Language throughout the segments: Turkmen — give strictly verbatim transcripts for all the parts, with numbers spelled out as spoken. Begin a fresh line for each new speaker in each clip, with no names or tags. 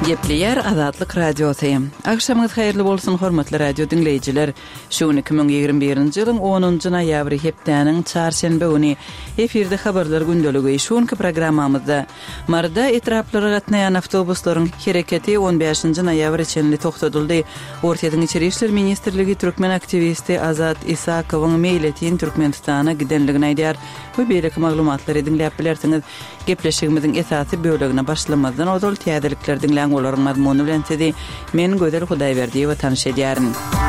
Gepleyer Azatlyk Radiosu. Akşamyňyz haýyrly bolsun hormatly radio dinleýijiler. Şu iki bin ýygrimi birinji ýylyň onunjy noýabry hepdeniň çarşembe güni efirde habarlar gündöligi şonky programmamyzda marda etraplary gatnaýan awtobuslaryň hereketi on beşinji noýabr içinde toktatyldy. Ortaýa Içeri işler ministrligi türkmen aktivisti Azat Isakowyň meýletin Türkmenistana gidenligini aýdýar. Bu beýleki maglumatlary dinläp bilersiňiz. Gepleşigimiziň esasy bölegine başlamazdan odol täzelikler dinläň olaryň mazmuny bilen sizi men Gözel Hudaýberdiýewa tanyş edýärin.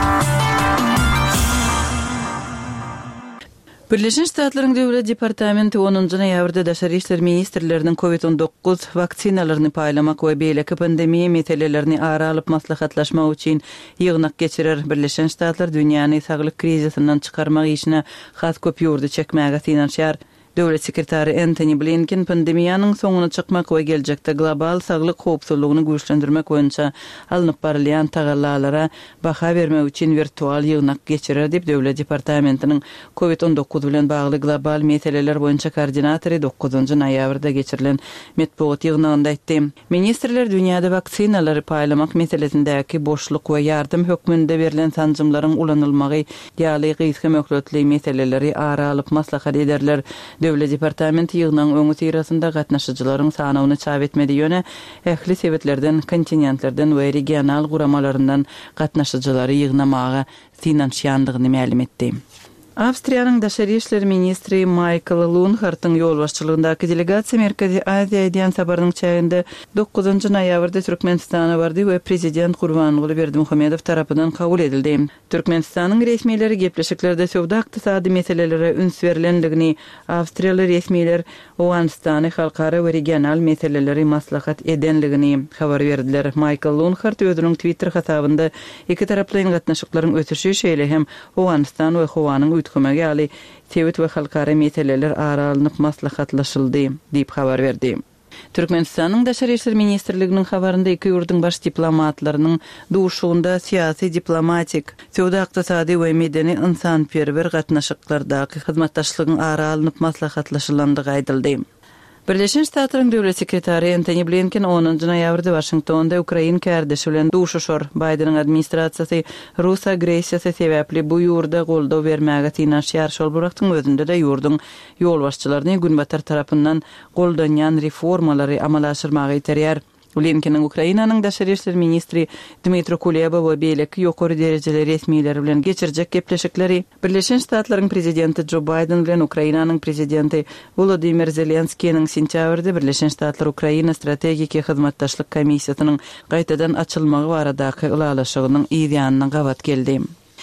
Birleşen Ştatlaryň Döwlet Departamenti onunjy noýabrda Daşary işler ministrleriniň covid on dokuz vaksinalaryny paýlamak we beýleki pandemiýa meselelerini ara alyp maslahatlaşmak üçin ýygnak geçirer. Birleşen Ştatlar dünýäni saglyk krizisinden çykarmak işine has köp ýurdy çekmäge synanşýar. Döwlet sekretary Antony Blinken pandemiýanyň soňuna çykmak we geljekde global saglyk howpsuzlygyny güýçlendirmek boýunça alınıp barylýan tagallalara baha bermek üçin virtual ýygnak geçirer diýip Döwlet Departamentiniň covid on dokuz bilen bagly global meseleler boýunça koordinatory dokuzunjy noýabrda geçirilen metbuat ýygnagynda aýtdy. Ministrler dünýäde vaksinalary paýlamak meselesindäki boşluk we ýardym hökmünde berilen sanjymlaryň ulanylmagy ýaly gysga möhletli meseleleri ara alyp maslahat ederler. Döwlet Departamenti ýygnaň öňü sirasynda gatnaşyjylaryň sanawyny çap etmedi ýöne ähli sebetlerden, kontinentlerden we regional guramalaryndan gatnaşyjylary ýygnamaga synanşýandygyny ma'lum etdi. Awstriýanyň Daşary işler ministri Michael Lunhartyň ýolbaşçylygyndaky delegasiýa Merkezi Aziýa diýen sabarynyň çaýynda dokuzunjy noýabrda Türkmenistana bardy we prezident Gurbanguly Berdimuhamedow tarapyndan kabul edildi. Türkmenistanyň resmiýetleri gepleşiklerde sowda ykdysady meselelere üns berilendigini, Awstriýaly resmiýetler Owganystany halkara we regional meseleleri maslahat edenligini habar berdiler. Michael Lunhart özüniň Twitter hasabynda iki taraply gatnaşyklaryň ötüşi şeýle hem Owganystan we Howanyň ütgümege aly tewit we halkara meseleler ara alınıp maslahatlaşyldy diýip habar berdi. Türkmenistanyň Daşary işler ministrliginiň habarynda iki ýurduň baş diplomatlarynyň duşugynda syýasy, diplomatik, sowda ykdysady we medeni insanperwer gatnaşyklardaky hyzmatdaşlygyň ara alınıp maslahatlaşylandygy aýdyldy. Birleşen Ştatlaryň Döwlet sekretary Antony Blinken onunjy noýabrda Washingtonda Ukraina kärdeşi bilen duşuşar. Bidenin administrasiýasy Rus agresiýasy sebäpli bu ýurda goldaw bermäge synanşýar. Şol burakdyň özünde de ýurduň ýolbaşçylaryny günbatar tarapyndan goldanýan reformalary amala aşyrmagy ýeterýär. Blinken'in Ukrainanyň Daşary işler ministri Dmitro Kuleba we beýleki ýokary derejeli resmiýetleri bilen geçirjek gepleşikleri Birleşen Ştatlaryň prezidenti Joe Biden bilen Ukrainanyň prezidenti Volodymyr Zelenskiýiň sentýabrda Birleşen Ştatlar Ukraina strategik hyzmatdaşlyk komissiýasynyň gaýtadan açylmagy baradaky ulalaşygynyň ýygyanyna gawat geldi.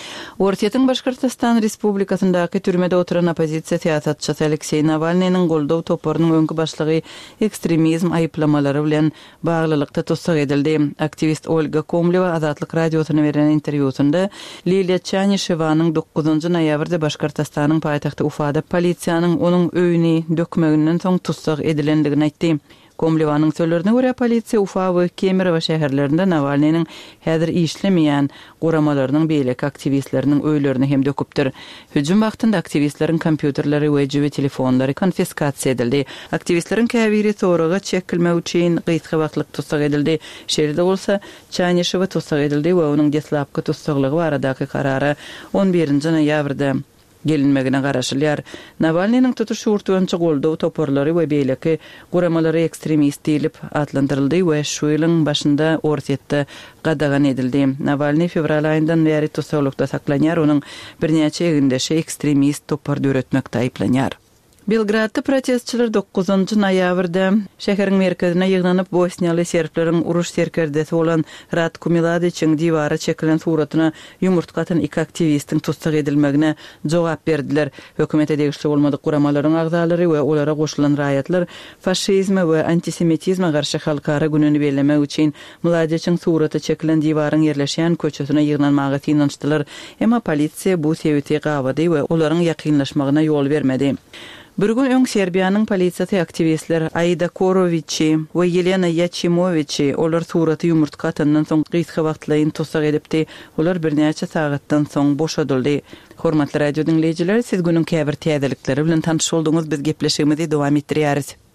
Ortaýa Başkyrtystan Respublikasyndaky türmede oturan opozisiýa syýasatçysy Aleksey Navalnyň goldaw toparynyň öňkü başlygy ekstremizm aýyplamalary bilen baglylykda tutsak edildi. Aktivist Olga Komleva Azatlyk radiosyna beren interwýusynda Liliya Çanyşewanyň dokuzunjy noýabrda Başkyrtystanyň paýtagty Ufada polisiýanyň onuň öýüni dökmeginden soň tutsak edilendigini aýtdy. Komlevanyň sözlerine görä polisiýa Ufa we Kemerow şäherlerinde Navalnyň häzir işlemeýän guramalarynyň beýleki aktivistleriniň öýlerini hem döküpdir. Hüjüm wagtynda aktivistleriň kompýuterleri we jibi telefonlary konfiskasiýa edildi. Aktivistleriň käbiri soraga çekilmek üçin gysga wagtlyk tutsak edildi. Şeýle bolsa Çanyşew tutsak edildi we onuň deslapky tutsaklygy baradaky karary on birinji noýabrda gelinmegine garaşylýar. Navalnyň tutuş urtuýança goldaw toporlary we beýleki guramalary ekstremist diýilip adlandyryldy we şu ýylyň başynda ortaýatda gadagan edildi. Navalny fevral aýyndan beri tutsaklikda saklanýar, onuň birnäçe egindeşi ekstremist topar döretmekde aýplanýar. Belgradda protestçiler dokuzunjy noýabrda şäheriň merkezine ýygnanyp Bosniýaly serbleriň uruş serkerdesi bolan Ratko Mladiçiň diwara çekilen suratyna ýumurtkatan iki aktivistiň tutsak edilmegine jogap berdiler. Hökümete degişli bolmadyk guramalaryň agzalary we olara goşulan raýatlar faşizme we antisemitizme garşy halkara gününi bellemek üçin Mladiçiň suraty çekilen diwaryň ýerleşýän köçesine ýygnanmagy synanşdylar. Emma polisiýa bu sebäpli gawady we olaryň ýakynlaşmagyna ýol bermedi. Bir gün öň Serbiýanyň polisiýasy aktivistler Aida Korovići we Yelena Yachimovići olar suraty ýumurtkatyndan soň gysga wagtlaryň tutsak edipdi. Olar birnäçe sagatdan soň boşadyldy. Hormatly radio dinleýijiler, siz günüň käbir täzelikleri bilen tanyş bolduňyz. Biz gepleşigimizi dowam etdirýäris.